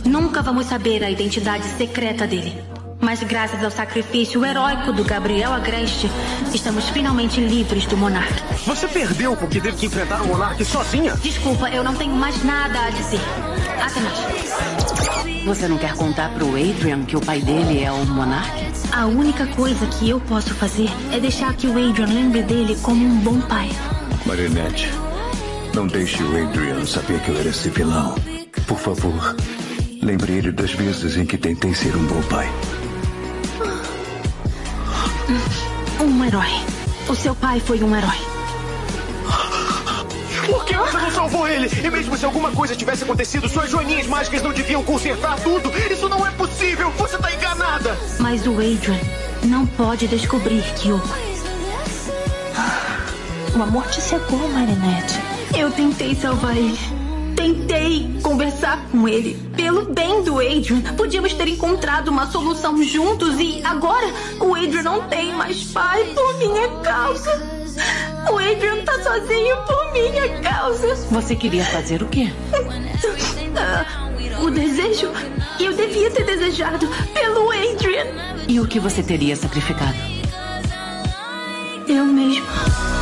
Nunca vamos saber a identidade secreta dele. Mas graças ao sacrifício heróico do Gabriel Agreste, estamos finalmente livres do Monark. Você perdeu porque teve que enfrentar o Monark sozinha? Desculpa, eu não tenho mais nada a dizer. Até mais. Você não quer contar pro Adrian que o pai dele é o Monark? A única coisa que eu posso fazer é deixar que o Adrian lembre dele como um bom pai. Marinette, não deixe o Adrian saber que eu era esse vilão. Por favor, lembre ele das vezes em que tentei ser um bom pai. Um herói. O seu pai foi um herói. Por que você não salvou ele? E mesmo se alguma coisa tivesse acontecido, suas joaninhas mágicas não deviam consertar tudo. Isso não é possível. Você tá enganada. Mas o Adrian não pode descobrir que o amor te cegou, Marinette. Eu tentei salvar ele. Tentei conversar com ele. Pelo bem do Adrian, podíamos ter encontrado uma solução juntos e agora o Adrian não tem mais pai por minha causa. O Adrian tá sozinho por minha causa. Você queria fazer o quê? O desejo. Eu devia ter desejado pelo Adrian. E o que você teria sacrificado? Eu mesma.